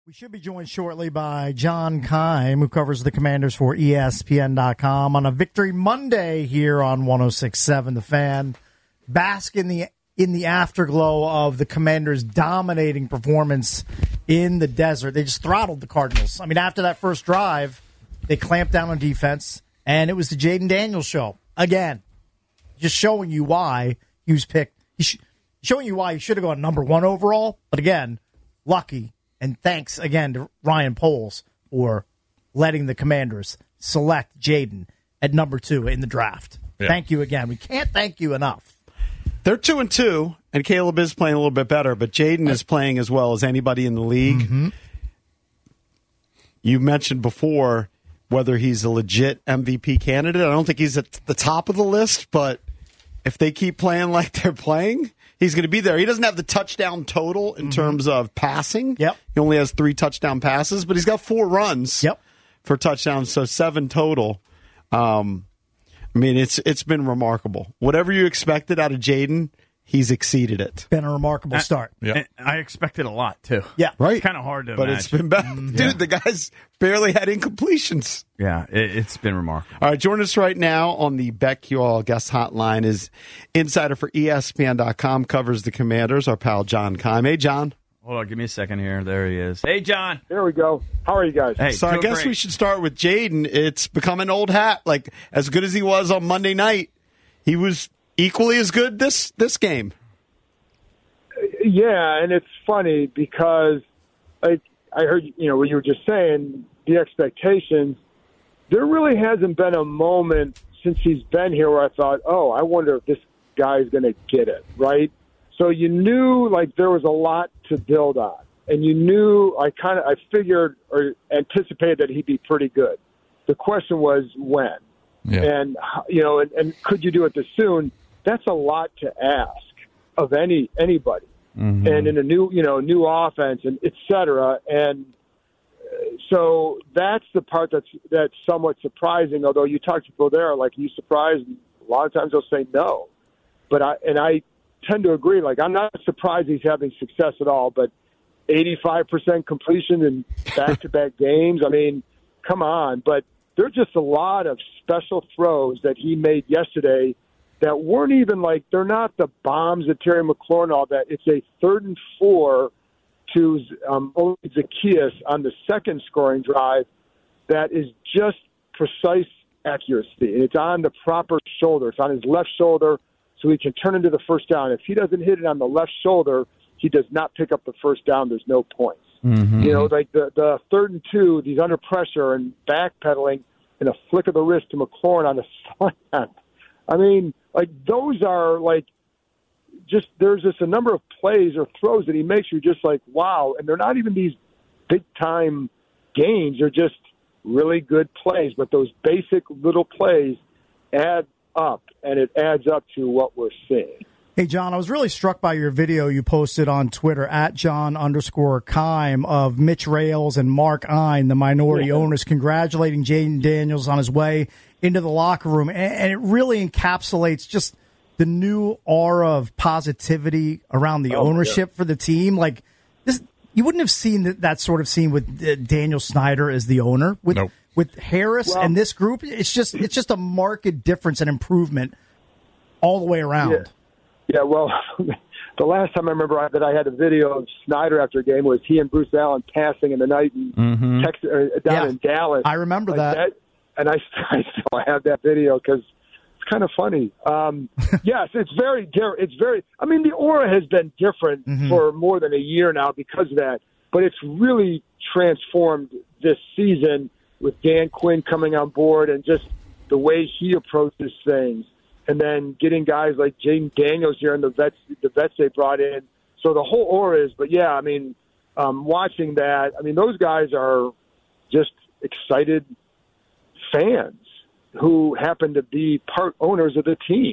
We should be joined shortly by John Keim, who covers the Commanders for ESPN.com on a Victory Monday here on 106.7 The Fan. Bask in the afterglow of the Commanders' dominating performance in the desert. They just throttled the Cardinals. I mean, after that first drive, they clamped down on defense, and it was the Jaden Daniels show again. Just showing you why he was picked. Showing you why he should have gone number 1 overall. But again, lucky. And thanks again to Ryan Poles for letting the Commanders select Jaden at number 2 in the draft. Yeah. Thank you again. We can't thank you enough. They're 2-2, and Caleb is playing a little bit better, but Jaden is playing as well as anybody in the league. Mm-hmm. You mentioned before whether he's a legit MVP candidate. I don't think he's at the top of the list, but if they keep playing like they're playing, he's going to be there. He doesn't have the touchdown total in terms of passing. Yep. He only has 3 touchdown passes, but he's got 4 runs for touchdowns, so 7 total. I mean, it's been remarkable. Whatever you expected out of Jaden, he's exceeded it. Been a remarkable start. Yeah, I expected a lot, too. Yeah. Right. It's kind of hard to but imagine. It's been bad. Dude, the guy's barely had incompletions. Yeah, it's been remarkable. All right, joining us right now on the BetQL guest hotline is insider for ESPN.com, covers the Commanders, our pal John Keim. Hey, John. Hold on, give me a second here. There he is. Hey, John. There we go. How are you guys? Hey, so I guess we should start with Jaden. It's become an old hat. Like, as good as he was on Monday night, he was equally as good this game. Yeah, and it's funny because I heard what you were just saying, the expectations. There really hasn't been a moment since he's been here where I thought, oh, I wonder if this guy's going to get it, right? So you knew, like, there was a lot to build on. And you knew, I figured or anticipated that he'd be pretty good. The question was when. Yeah. And, and could you do it this soon? That's a lot to ask of anybody. Mm-hmm. And in a new offense and et cetera. And so that's the part that's somewhat surprising. Although you talk to people there, like, are you surprised? And a lot of times they'll say no. But I tend to agree. Like, I'm not surprised he's having success at all. But 85% completion in back-to-back games. I mean, come on. But there's just a lot of special throws that he made yesterday that weren't even like, they're not the bombs that Terry McLaurin and all that. It's a 3rd and 4 to Zacchaeus on the second scoring drive that is just precise accuracy. And it's on the proper shoulder. It's on his left shoulder, so he can turn into the first down. If he doesn't hit it on the left shoulder, he does not pick up the first down. There's no points. Mm-hmm. Like the 3rd and 2, he's under pressure and backpedaling and a flick of the wrist to McLaurin on the slant. I mean, like, those are, like, just there's just a number of plays or throws that he makes you're just like, wow. And they're not even these big-time gains. They're just really good plays. But those basic little plays add up, and it adds up to what we're seeing. Hey, John, I was really struck by your video you posted on Twitter at John_Keim of Mitch Rales and Mark Ein, the minority owners, congratulating Jaden Daniels on his way into the locker room. And it really encapsulates just the new aura of positivity around the ownership for the team. Like, this, you wouldn't have seen that sort of scene with Daniel Snyder as the owner. With Harris and this group, it's just a marked difference and improvement all the way around. Yeah, well, the last time I remember that I had a video of Snyder after a game was he and Bruce Allen passing in the night in Texas, down in Dallas. I remember that. And I still have that video because it's kind of funny. Yes, it's very different. I mean, the aura has been different for more than a year now because of that. But it's really transformed this season with Dan Quinn coming on board and just the way he approaches things. And then getting guys like Jaden Daniels here and the vets they brought in. So the whole aura is, but yeah, I mean, watching that, I mean, those guys are just excited fans who happen to be part owners of the team,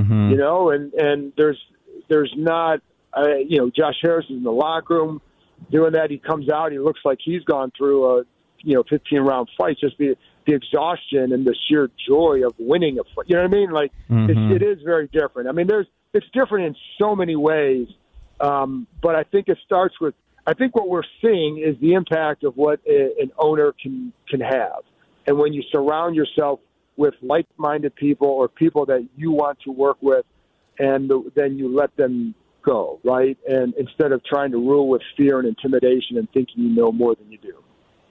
and there's not, Josh Harris is in the locker room doing that. He comes out, he looks like he's gone through a 15-round fight, just the exhaustion and the sheer joy of winning a fight. You know what I mean? Like, it is very different. I mean, it's different in so many ways, but I think it starts with, I think what we're seeing is the impact of what an owner can have. And when you surround yourself with like-minded people or people that you want to work with, and then you let them go, right? And instead of trying to rule with fear and intimidation and thinking you know more than you do.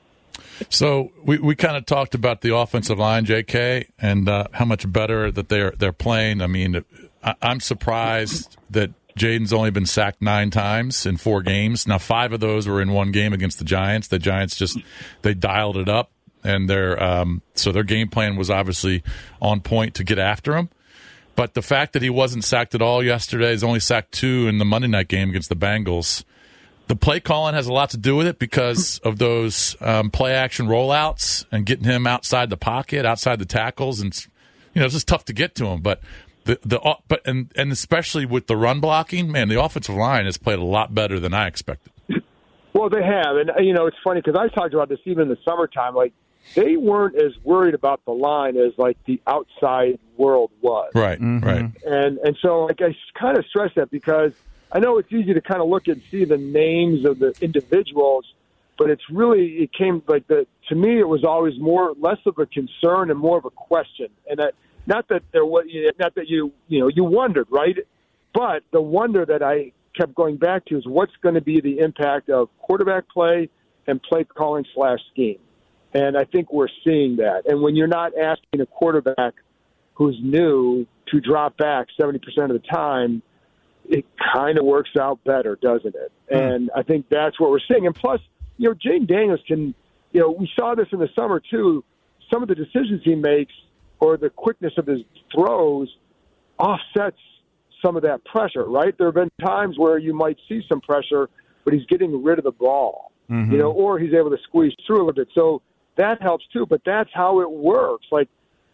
So we kind of talked about the offensive line, J.K., and how much better that they're playing. I mean, I'm surprised that Jaden's only been sacked 9 times in 4 games. Now, 5 of those were in one game against the Giants. The Giants they dialed it up, and their game plan was obviously on point to get after him. But the fact that he wasn't sacked at all yesterday, he's only sacked 2 in the Monday night game against the Bengals. The play calling has a lot to do with it because of those play action rollouts and getting him outside the pocket, outside the tackles, and it's just tough to get to him. But and especially with the run blocking, man, the offensive line has played a lot better than I expected. Well, they have, and it's funny because I talked about this even in the summertime. Like they weren't as worried about the line as like the outside world was. Right, right. And so like I kind of stress that because I know it's easy to kind of look and see the names of the individuals, but it came like to me, it was always less of a concern and more of a question. And not that you wondered, right? But the wonder that I kept going back to is what's going to be the impact of quarterback play and play calling / scheme. And I think we're seeing that. And when you're not asking a quarterback who's new to drop back 70% of the time, it kind of works out better, doesn't it? And I think that's what we're seeing. And plus, Jaden Daniels can, we saw this in the summer too. Some of the decisions he makes or the quickness of his throws offsets some of that pressure, right? There have been times where you might see some pressure, but he's getting rid of the ball, or he's able to squeeze through a little bit. So that helps too, but that's how it works. Like,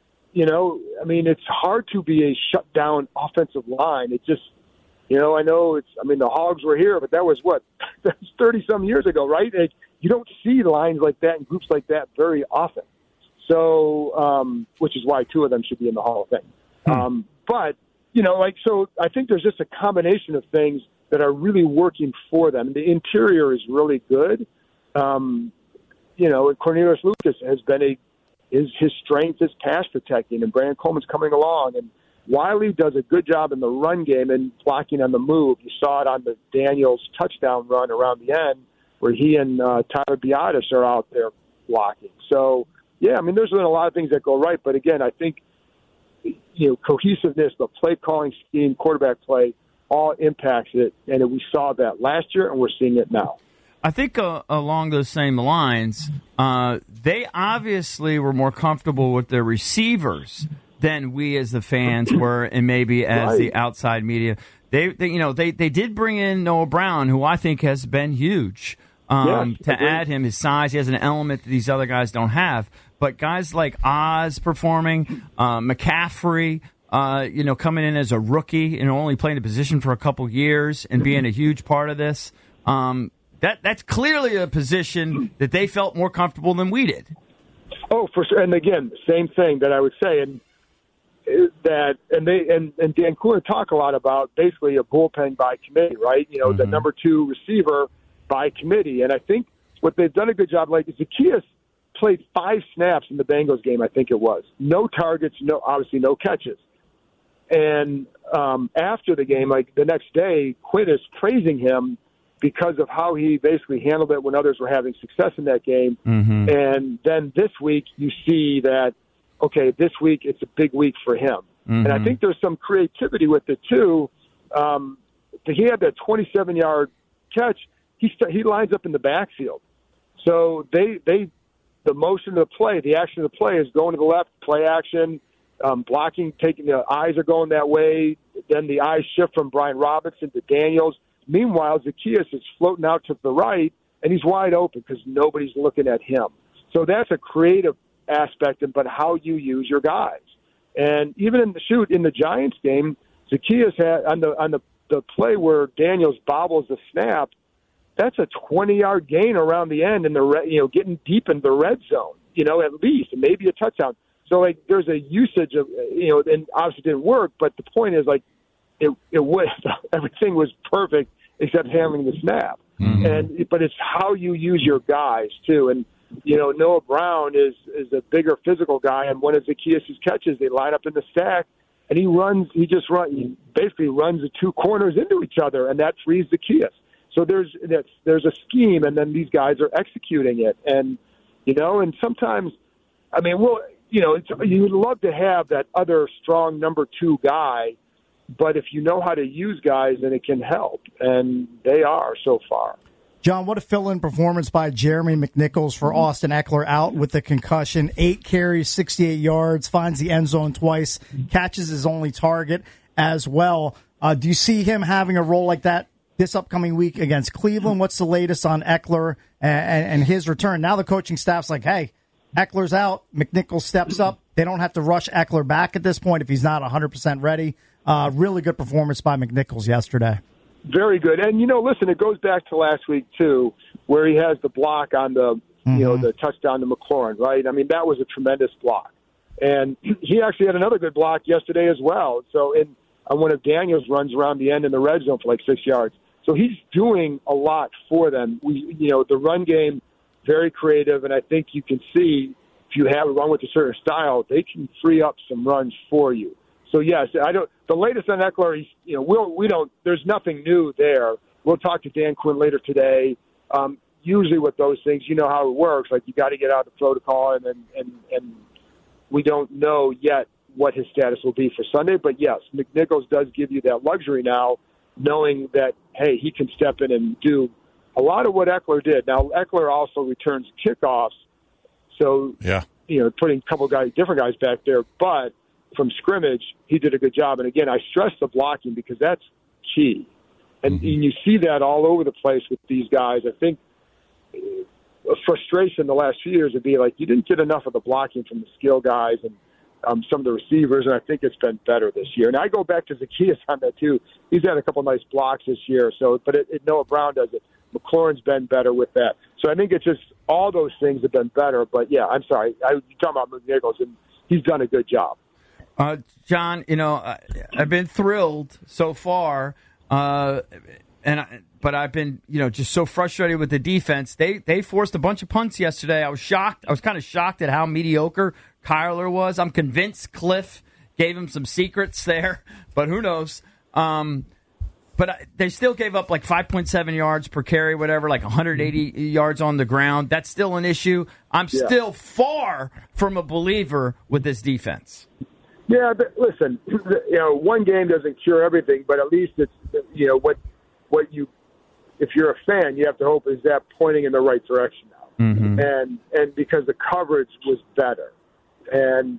it's hard to be a shutdown offensive line. It just, I know the Hogs were here, but that was 30-some years ago, right? You don't see lines like that and groups like that very often. So, which is why 2 of them should be in the Hall of Fame. But, so I think there's just a combination of things that are really working for them. The interior is really good. Cornelius Lucas has been his strength is pass protecting, and Brandon Coleman's coming along, and Wiley does a good job in the run game and blocking on the move. You saw it on the Daniels touchdown run around the end where he and Tyler Biadasz are out there blocking. So, yeah, there's been a lot of things that go right. But, again, I think, cohesiveness, the play calling scheme, quarterback play, all impacts it. And we saw that last year, and we're seeing it now. I think along those same lines, they obviously were more comfortable with their receivers than we as the fans were, and maybe as the outside media. They did bring in Noah Brown, who I think has been huge. To add him, his size, he has an element that these other guys don't have. But guys like Oz performing, McCaffrey, coming in as a rookie and only playing the position for a couple years and being a huge part of this, that's clearly a position that they felt more comfortable than we did. Oh, for sure. And again, same thing that I would say, and Dan Cooler talk a lot about basically a bullpen by committee, right? The number 2 receiver by committee. And I think what they've done a good job, like Zaccheaus played 5 snaps in the Bengals game, I think it was. No targets, obviously no catches. And after the game, like the next day, Quinn is praising him because of how he basically handled it when others were having success in that game. And then this week you see that, okay, this week it's a big week for him. And I think there's some creativity with it too. He had that 27-yard catch. He lines up in the backfield. So the motion of the play, the action of the play is going to the left, play action, blocking, taking the eyes are going that way. Then the eyes shift from Brian Robinson to Daniels. Meanwhile, Zaccheaus is floating out to the right, and he's wide open because nobody's looking at him. So that's a creative aspect, but how you use your guys. And even in the Giants game, Zaccheaus had on the play where Daniels bobbles the snap. That's a 20-yard gain around the end, and getting deep in the red zone. At least, and maybe a touchdown. So there's a usage of and obviously it didn't work. But the point is it was everything was perfect except handling the snap. But it's how you use your guys too. And Noah Brown is a bigger physical guy, and one of Zacchaeus' catches, they line up in the stack, and he basically runs the two corners into each other, and that frees Zacchaeus. So there's a scheme, and then these guys are executing it, and and sometimes, I mean, you'd love to have that other strong number two guy, but if you know how to use guys, then it can help, and they are so far. John, what a fill-in performance by Jeremy McNichols for Austin Eckler out with the concussion. 8 carries, 68 yards, finds the end zone twice, catches his only target as well. Do you see him having a role like that this upcoming week against Cleveland? What's the latest on Eckler and his return? Now the coaching staff's like, hey, Eckler's out. McNichols steps up. They don't have to rush Eckler back at this point if he's not 100% ready. Really good performance by McNichols yesterday. Very good. And, listen, it goes back to last week, too, where he has the block on the, the touchdown to McLaurin, right? I mean, that was a tremendous block. And he actually had another good block yesterday as well. So on one of Daniels' runs around the end in the red zone for like 6 yards. So he's doing a lot for them. The run game, very creative, and I think you can see if you have a run with a certain style, they can free up some runs for you. So yes, the latest on Eckler, we don't. There's nothing new there. We'll talk to Dan Quinn later today. Usually with those things, you know how it works. Like you got to get out the protocol, and we don't know yet what his status will be for Sunday. But yes, McNichols does give you that luxury now, knowing that, hey, he can step in and do a lot of what Eckler did. Now, Eckler also returns kickoffs, so putting a couple different guys back there. But from scrimmage, he did a good job. And again, I stress the blocking because that's key. And you see that all over the place with these guys. I think a frustration the last few years would be like you didn't get enough of the blocking from the skill guys and some of the receivers, and I think it's been better this year. And I go back to Zacchaeus on that too. He's had a couple nice blocks this year. So, but Noah Brown does it. McLaurin's been better with that. So I think it's just all those things have been better. But yeah, I'm sorry. You're talking about McNichols, and he's done a good job. John, I've been thrilled so far, but I've been, just so frustrated with the defense. They forced a bunch of punts yesterday. I was shocked. I was kind of shocked at how mediocre Kyler was. I'm convinced Cliff gave him some secrets there, but who knows? But they still gave up like 5.7 yards per carry, whatever, like 180 yards on the ground. That's still an issue. I'm still far from a believer with this defense. Yeah, but listen, one game doesn't cure everything, but at least it's, what you, if you're a fan, you have to hope is that pointing in the right direction now. And because the coverage was better. And,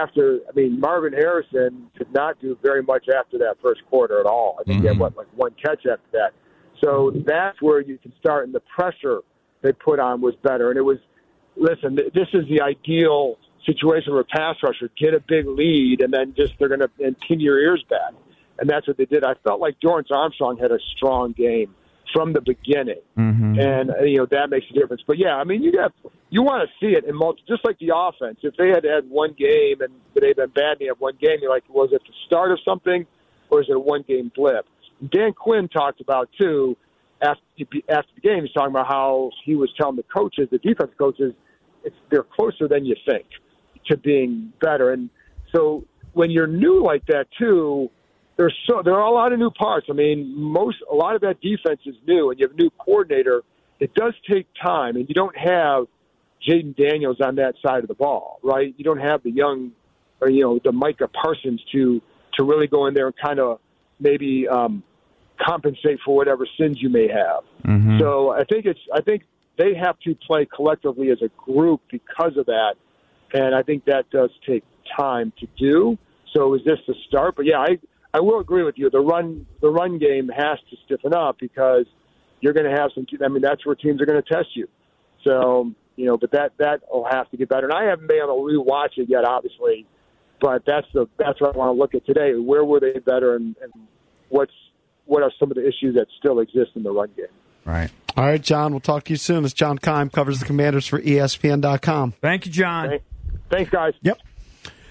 Marvin Harrison did not do very much after that first quarter at all. I think he had, one catch after that. So that's where you can start, and the pressure they put on was better. And it was, listen, this is the ideal situation where a pass rusher get a big lead, and then they're going to pin your ears back. And that's what they did. I felt like Dorrance Armstrong had a strong game from the beginning, and that makes a difference. But yeah, you want to see it in just like the offense. If they had one game and they've been bad, and they have one game, you're like, was it the start of something, or is it a one-game blip? Dan Quinn talked about too after the game. He's talking about how he was telling the coaches, the defensive coaches, they're closer than you think to being better. And so when you're new like that too, there are a lot of new parts. A lot of that defense is new, and you have a new coordinator. It does take time, and you don't have Jaden Daniels on that side of the ball, right? You don't have the young, or the Micah Parsons to really go in there and kind of maybe compensate for whatever sins you may have. So I think they have to play collectively as a group because of that, and I think that does take time to do. So is this the start? But yeah, I will agree with you. The run game has to stiffen up because you're going to have some. That's where teams are going to test you. So but that will have to get better. And I haven't been able to rewatch it yet, obviously. But that's what I want to look at today. Where were they better, and what are some of the issues that still exist in the run game? Right. All right, John. We'll talk to you soon. As John Keim covers the Commanders for ESPN.com. Thank you, John. Thanks, guys. Yep.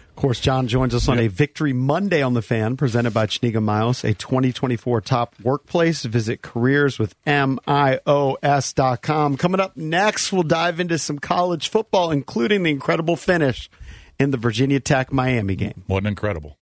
Of course, John joins us on a Victory Monday on the Fan, presented by Chenega Miles, a 2024 top workplace. Visit careerswithmios.com. Coming up next, we'll dive into some college football, including the incredible finish in the Virginia Tech Miami game. Wasn't incredible.